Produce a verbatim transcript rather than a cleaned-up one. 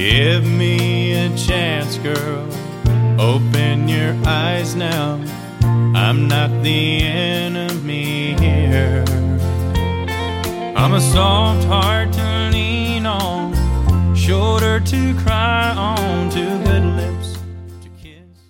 Give me a chance, girl. Open your eyes now. I'm not the enemy here. I'm a soft heart to lean on, shoulder to cry on, to